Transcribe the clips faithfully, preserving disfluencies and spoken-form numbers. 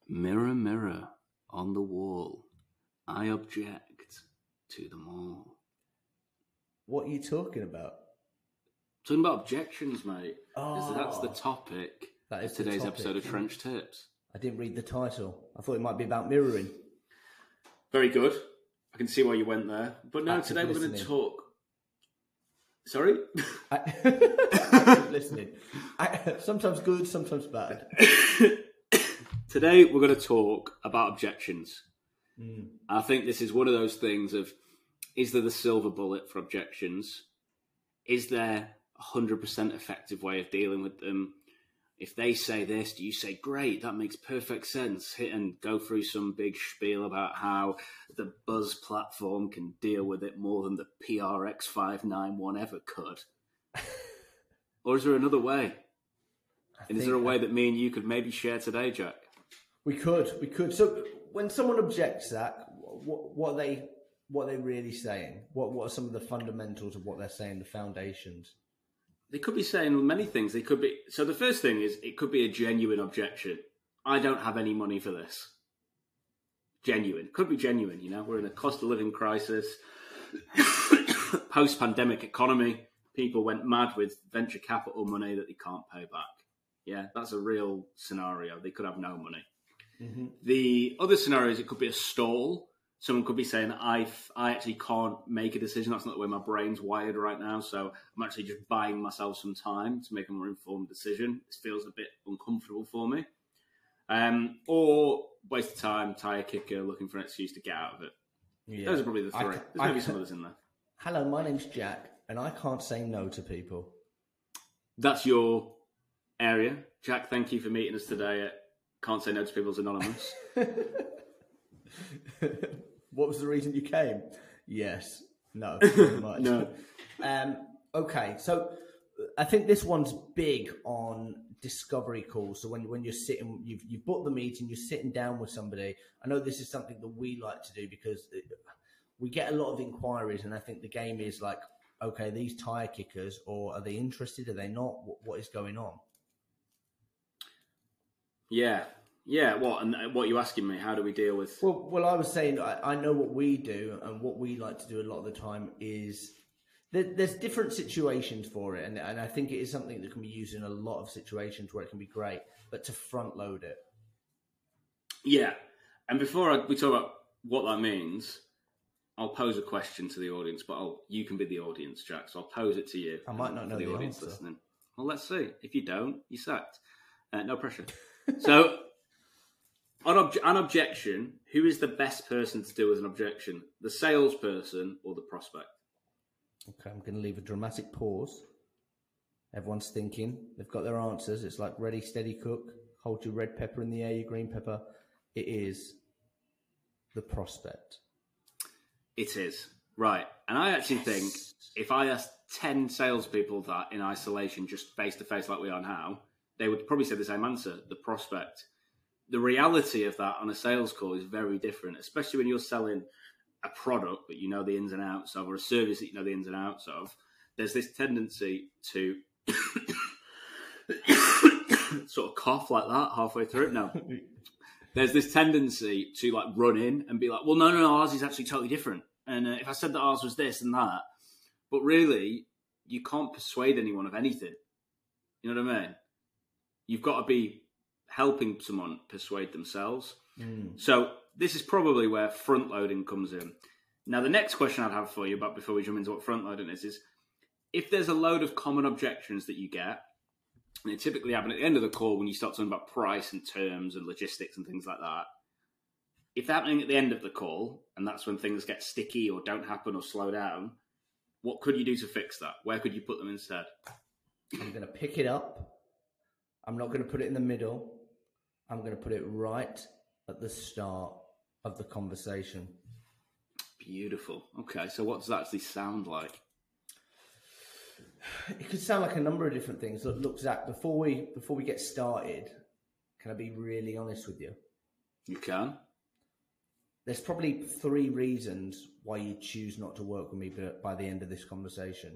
Mirror, mirror on the wall, I object to them all. What are you talking about? Talking about objections, mate. Oh, that's the topic that is of today's the topic. episode of Trench Tips. I didn't read the title. I thought it might be about mirroring. Very good. I can see why you went there. But no, Active today we're going to listening. talk... Sorry? Active listening. I, sometimes good, sometimes bad. Today we're going to talk about objections. Mm. I think this is one of those things of, is there the silver bullet for objections? Is there a one hundred percent effective way of dealing with them? If they say this, do you say, great, that makes perfect sense, hit and go through some big spiel about how the Buzz platform can deal with it more than the P R X five ninety-one ever could? Or is there another way? I And is there a way that me and you could maybe share today, Jack? We could, we could. So when someone objects, Zach, what, what are they, what are they really saying? What, what are some of the fundamentals of what they're saying, the foundations? They could be saying many things. They could be. So the first thing is, it could be a genuine objection. I don't have any money for this. Genuine. Could be genuine, you know. We're in a cost of living crisis. Post-pandemic economy. People went mad with venture capital money that they can't pay back. Yeah, that's a real scenario. They could have no money. Mm-hmm. The other scenario is it could be a stall. Someone could be saying, I, I actually can't make a decision. That's not the way my brain's wired right now. So I'm actually just buying myself some time to make a more informed decision. This feels a bit uncomfortable for me. Um, or waste of time, tire kicker, looking for an excuse to get out of it. Yeah. Those are probably the three. There's I, maybe I, some others in there. Hello, my name's Jack, and I can't say no to people. That's your area. Jack, thank you for meeting us today at Can't Say No to People's Anonymous. What was the reason you came? Yes. No. Very much. No. Um, okay. So I think this one's big on discovery calls. So when, when you're sitting, you've, you've booked the meeting, you're sitting down with somebody. I know this is something that we like to do because we get a lot of inquiries, and I think the game is like, okay, these tire kickers, or are they interested? Are they not? What, what is going on? Yeah. Yeah, what and what are you asking me? How do we deal with? Well, well, I was saying I, I know what we do, and what we like to do a lot of the time is there, there's different situations for it, and and I think it is something that can be used in a lot of situations where it can be great, but to front load it. Yeah, and before I, we talk about what that means, I'll pose a question to the audience, but I'll, you can be the audience, Jack. So I'll pose it to you. I might not know the, the audience answer. Listening. Well, let's see. If you don't, you're sacked. Uh, no pressure. So. On obje- an objection, who is the best person to deal with an objection? The salesperson or the prospect? Okay, I'm going to leave a dramatic pause. Everyone's thinking. They've got their answers. It's like ready, steady, cook. Hold your red pepper in the air, your green pepper. It is the prospect. It is. Right. And I actually Yes. think if I asked ten salespeople that in isolation, just face-to-face like we are now, they would probably say the same answer, the prospect. The reality of that on a sales call is very different, especially when you're selling a product that you know the ins and outs of, or a service that you know the ins and outs of. There's this tendency to sort of cough like that halfway through it. No. There's this tendency to like run in and be like, well, no, no, no, ours is actually totally different. And uh, if I said that ours was this and that, but really, you can't persuade anyone of anything. You know what I mean? You've got to be helping someone persuade themselves. Mm. So this is probably where front loading comes in. Now, the next question I'd have for you, but before we jump into what front loading is, is if there's a load of common objections that you get, and they typically happen at the end of the call when you start talking about price and terms and logistics and things like that, if they're happening at the end of the call, and that's when things get sticky or don't happen or slow down, what could you do to fix that? Where could you put them instead? I'm going to pick it up. I'm not going to put it in the middle. I'm going to put it right at the start of the conversation. Beautiful. Okay, so what does that actually sound like? It could sound like a number of different things. Look, look, Zach, before we before we get started, can I be really honest with you? You can. There's probably three reasons why you choose not to work with me by the end of this conversation.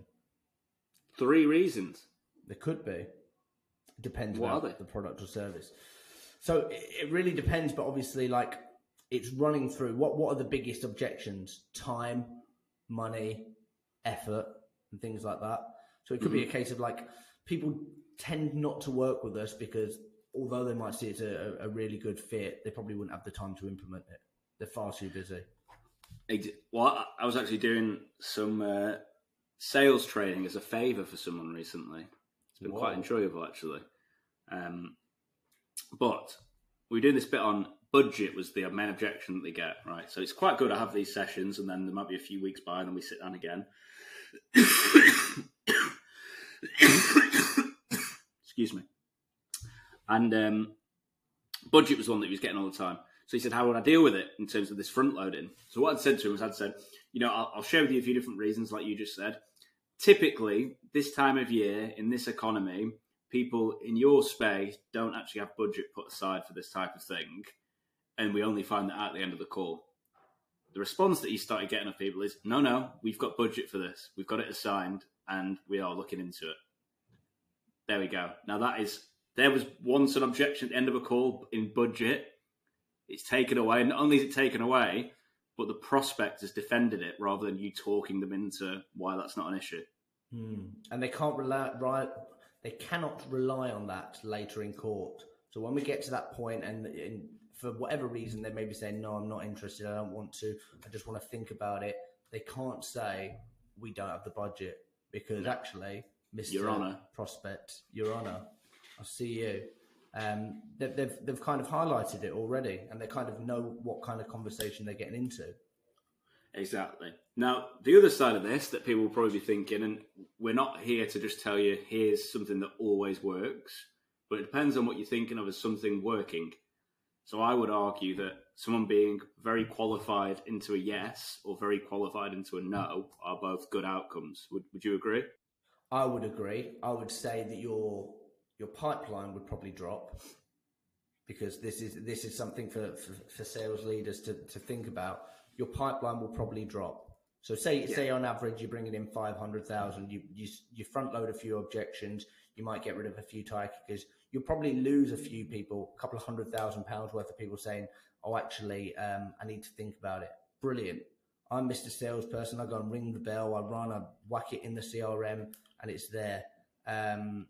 Three reasons? There could be. Depends What on are they? the product or service. So it, it really depends, but obviously, like, it's running through what what are the biggest objections? Time, money, effort, and things like that. So it could mm-hmm. be a case of like people tend not to work with us because although they might see it's a, a really good fit, they probably wouldn't have the time to implement it. They're far too busy. Well, I was actually doing some uh, sales training as a favour for someone recently. It's been Whoa. quite enjoyable, actually. Um, but we were doing this bit on budget was the main objection that they get, right? So it's quite good to have these sessions, and then there might be a few weeks by, and then we sit down again. Excuse me. And um, budget was one that he was getting all the time. So he said, how would I deal with it in terms of this front loading? So what I'd said to him was I'd said, you know, I'll, I'll share with you a few different reasons, like you just said. Typically, this time of year, in this economy, people in your space don't actually have budget put aside for this type of thing. And we only find that out at the end of the call. The response that he started getting of people is, no, no, we've got budget for this. We've got it assigned, and we are looking into it. There we go. Now that is, there was once an objection at the end of a call in budget. It's taken away. Not only is it taken away, but the prospect has defended it rather than you talking them into why that's not an issue. Hmm. And they can't rely, right, they cannot rely on that later in court. So when we get to that point, and, and for whatever reason they may be saying, no, I'm not interested, I don't want to, I just want to think about it. They can't say we don't have the budget because actually, Mister Your Honour, Prospect, Your Honour, I'll see you. Um, they've, they've they've kind of highlighted it already, and they kind of know what kind of conversation they're getting into. Exactly. Now, the other side of this that people will probably be thinking, and we're not here to just tell you here's something that always works, but it depends on what you're thinking of as something working. So I would argue that someone being very qualified into a yes or very qualified into a no are both good outcomes. Would Would you agree? I would agree. I would say that your your pipeline would probably drop because this is this is something for, for, for sales leaders to, to think about. Your pipeline will probably drop. So say yeah. say on average you're bringing in five hundred thousand. You, you you front load a few objections. You might get rid of a few tire kickers. You'll probably lose a few people, a couple of hundred thousand pounds worth of people saying, "Oh, actually, um, I need to think about it." Brilliant. I'm Mister Salesperson. I go and ring the bell. I run. I whack it in the C R M, and it's there. Um,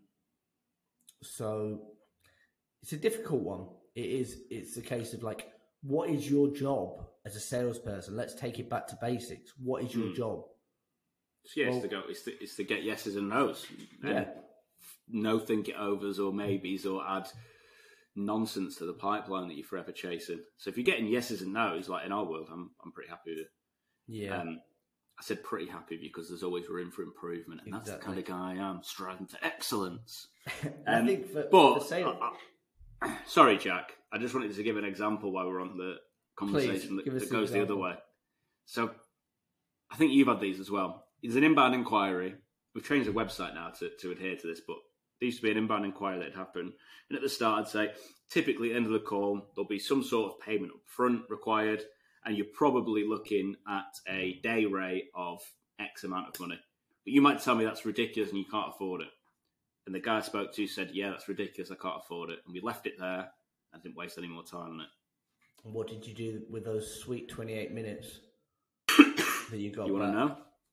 So it's a difficult one. It is. It's a case of like, what is your job as a salesperson? Let's take it back to basics. What is your mm. job? So yeah, well, it's, to go, it's, to, it's to get yeses and nos. And yeah. No think it overs or maybes or add nonsense to the pipeline that you're forever chasing. So if you're getting yeses and nos, like in our world, I'm I'm pretty happy with it. Yeah. Um, I said pretty happy because there's always room for improvement, and exactly. That's the kind of guy I am, striving for excellence. Um, I think for, but, for sale... I, I, sorry, Jack, I just wanted to give an example while we're on the conversation Please, that, that goes example. the other way. So I think you've had these as well. There's an inbound inquiry. We've changed the website now to, to adhere to this, but there used to be an inbound inquiry that had happened. And at the start, I'd say, typically at the end of the call, there'll be some sort of payment up front required, and you're probably looking at a day rate of X amount of money. But you might tell me that's ridiculous and you can't afford it. And the guy I spoke to said, yeah, that's ridiculous, I can't afford it. And we left it there and didn't waste any more time on it. And what did you do with those sweet twenty-eight minutes that you got? You want to know?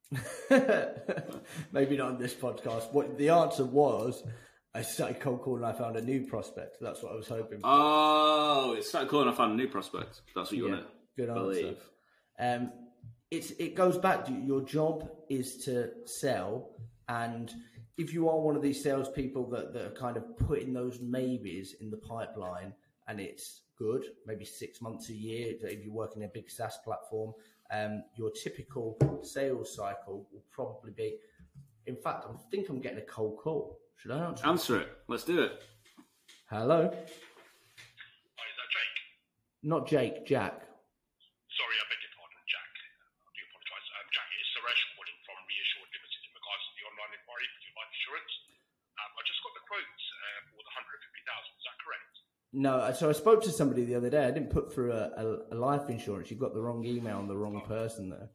Maybe not on this podcast. What the answer was, I started cold calling and I found a new prospect. That's what I was hoping for. Oh, it started calling and I found a new prospect. That's what you yeah, want to good believe. Answer. Um, it's, it goes back to your job is to sell, and if you are one of these salespeople that, that are kind of putting those maybes in the pipeline and it's good, maybe six months a year, if you work in a big SaaS platform, um, your typical sales cycle will probably be, in fact, I think I'm getting a cold call. Should I answer? Answer it. Let's do it. Hello? Hi, is that Jake? Not Jake, Jack. Sorry, I beg your pardon, Jack. I do apologise. Um, Jack, it's Suresh calling from Reassured Limited in regards to the online inquiry for your life insurance. Um, I just got the quotes uh, for the one hundred fifty thousand dollars. Is that correct? No, so I spoke to somebody the other day. I didn't put through a, a, a life insurance. You've got the wrong email and the wrong oh. person there.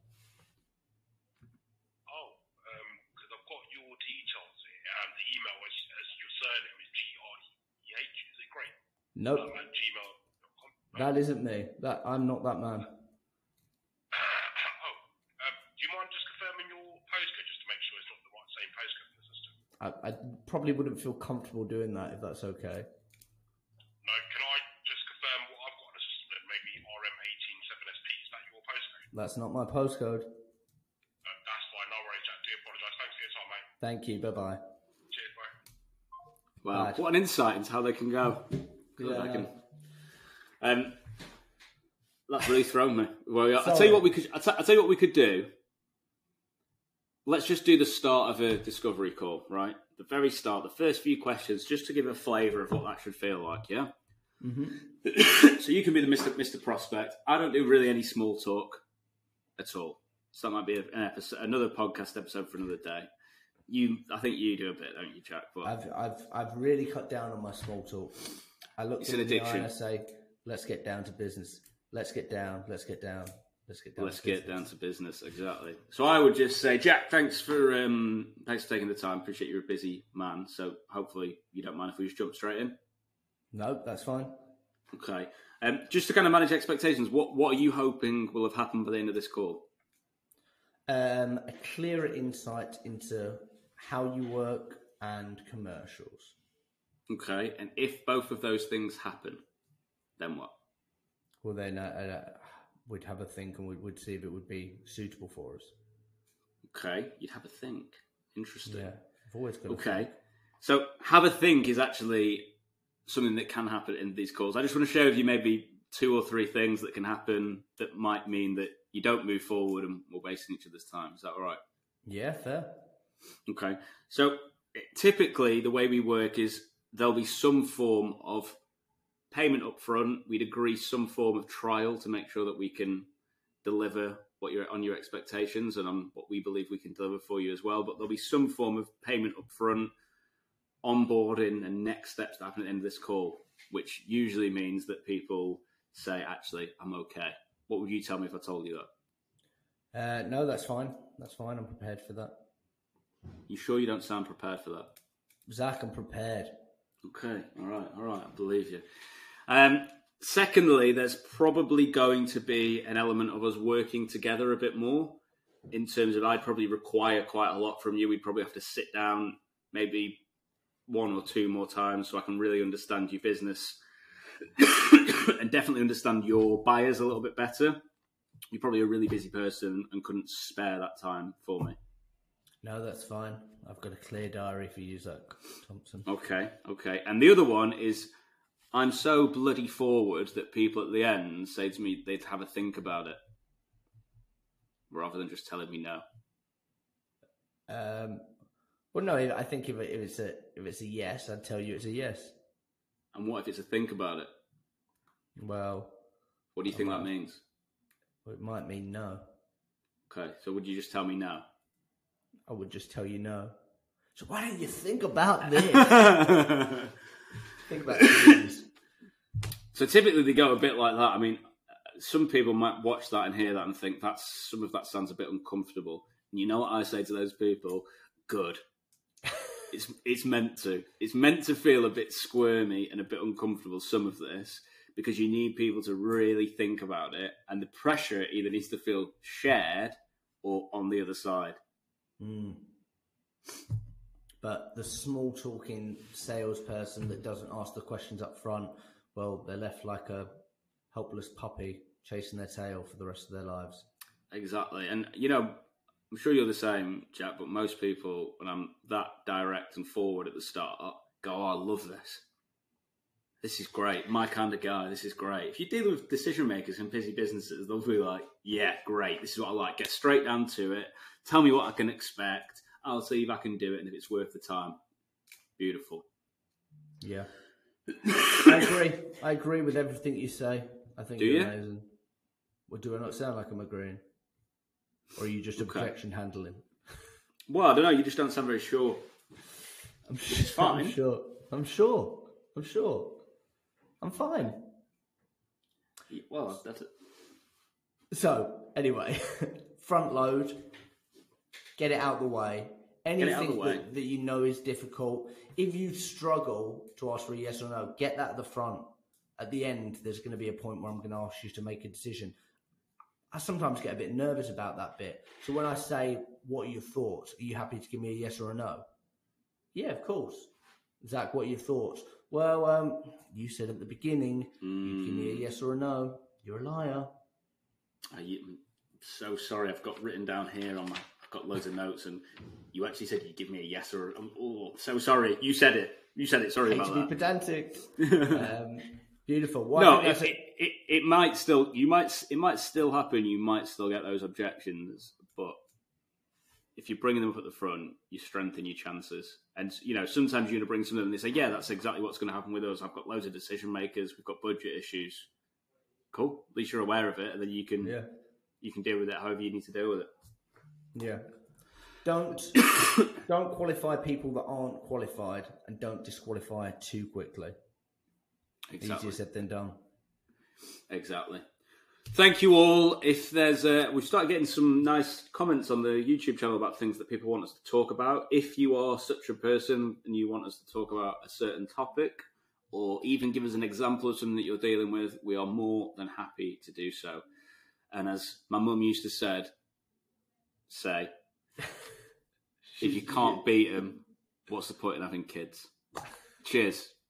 Oh, because um, I've got your details here. Um, the email is, as your surname is G R E H. Is it great? Nope. Um, at G gmail dot com. That isn't me. That I'm not that man. oh, um, do you mind just confirming your postcode just to make sure it's not the right same postcode in the system? I, I probably wouldn't feel comfortable doing that if that's okay. No, can I just confirm what I've got in the system? Then maybe R M one eight seven S P. Is that your postcode? That's not my postcode. Uh, that's fine. No worries, Jack. Do apologise. Thanks for your time, mate. Thank you. Bye bye. Cheers, bye. Wow, Bad. what an insight into how they can go. Good, I Yeah. can. Um, that's really thrown me. Well, I'll Sorry. tell you what we could. I'll, t- I'll tell you what we could do. Let's just do the start of a discovery call, right? The very start, the first few questions, just to give a flavour of what that should feel like. Yeah. Mm-hmm. So you can be the Mister Mister Prospect. I don't do really any small talk at all. So that might be an episode, another podcast episode for another day. You, I think you do a bit, don't you, Jack? But I've I've I've really cut down on my small talk. I look It's in an the eye addiction. and I say, "Let's get down to business. Let's get down. Let's get down. Let's get down. let's to get business." down to business. Exactly. So I would just say, Jack, thanks for um, thanks for taking the time. Appreciate you're a busy man. So hopefully you don't mind if we just jump straight in. No, that's fine. Okay. Um, just to kind of manage expectations, what what are you hoping will have happened by the end of this call? Um, a clearer insight into how you work and commercials. Okay. And if both of those things happen, then what? Well, then uh, uh, we'd have a think and we'd, we'd see if it would be suitable for us. Okay. You'd have a think. Interesting. Yeah, I've always got. Okay. So have a think is actually something that can happen in these calls. I just want to share with you maybe two or three things that can happen that might mean that you don't move forward and we're wasting each other's time. Is that all right? Yeah, fair. Okay. So typically the way we work is there'll be some form of payment up front. We'd agree some form of trial to make sure that we can deliver what you're on your expectations and on what we believe we can deliver for you as well. But there'll be some form of payment up front, onboarding and next steps that happen at the end of this call, which usually means that people say, actually, I'm okay. What would you tell me if I told you that? Uh, no, that's fine. That's fine. I'm prepared for that. You sure you don't sound prepared for that? Zach, I'm prepared. Okay, all right, all right, I believe you. Um, secondly, there's probably going to be an element of us working together a bit more in terms of I'd probably require quite a lot from you. We'd probably have to sit down maybe one or two more times so I can really understand your business and definitely understand your buyers a little bit better. You're probably a really busy person and couldn't spare that time for me. No, that's fine. I've got a clear diary for you, Zach Thompson. Okay, okay. And the other one is I'm so bloody forward that people at the end say to me they'd have a think about it rather than just telling me no. Um, well, no, I think if, it, if it's a if it's a yes, I'd tell you it's a yes. And what if it's a think about it? Well, What do you think Well, that means? it might mean no. Okay, so would you just tell me no? I would just tell you no. So why don't you think about this? Think about this. So typically they go a bit like that. I mean, some people might watch that and hear that and think that's some of that sounds a bit uncomfortable. And you know what I say to those people? Good. It's it's meant to. It's meant to feel a bit squirmy and a bit uncomfortable, some of this, because you need people to really think about it. And the pressure either needs to feel shared or on the other side. Mm. But the small talking salesperson that doesn't ask the questions up front, well, they're left like a helpless puppy chasing their tail for the rest of their lives. Exactly. And, you know, I'm sure you're the same, Jack, but most people, when I'm that direct and forward at the start, go, oh, I love this. This is great. My kind of guy. This is great. If you're dealing with decision makers in busy businesses, they'll be like, yeah, great. This is what I like. Get straight down to it. Tell me what I can expect. I'll see if I can do it and if it's worth the time. Beautiful. Yeah. I agree. I agree with everything you say. I think Do you're you? amazing. Well, do I not sound like I'm agreeing? Or are you just Okay. objection handling? Well, I don't know. You just don't sound very sure. I'm sure. It's fine. I'm sure. I'm sure. I'm sure. I'm fine. Well, that's it. So, anyway, front load, get it out the way. Anything it out the way. That, that you know is difficult, if you struggle to ask for a yes or no, get that at the front at the end, there's going to be a point where I'm going to ask you to make a decision. I sometimes get a bit nervous about that bit. So when I say, what are your thoughts? Are you happy to give me a yes or a no? Yeah, of course. Zach, what are your thoughts? Well, um, you said at the beginning, mm. you'd give me a yes or a no. You're a liar. I'm so sorry. I've got written down here on my, I've got loads of notes, and you actually said you'd give me a yes or a, oh, so sorry. You said it. You said it. Sorry I hate about to that. be pedantic. um, beautiful. Well, no, it, it, it, it might still, you might, it might still happen. You might still get those objections, but if you're bringing them up at the front, you strengthen your chances. And, you know, sometimes you're going to bring something and they say, yeah, that's exactly what's going to happen with us. I've got loads of decision makers. We've got budget issues. Cool. At least you're aware of it, and then you can, yeah. you can deal with it however you need to deal with it. Yeah. Don't don't qualify people that aren't qualified, and don't disqualify too quickly. Exactly. Easier said than done. Exactly. Thank you all. If there's a, we've started getting some nice comments on the YouTube channel about things that people want us to talk about. If you are such a person and you want us to talk about a certain topic, or even give us an example of something that you're dealing with, we are more than happy to do so. And as my mum used to said, say, if you can't beat them, what's the point in having kids? Cheers.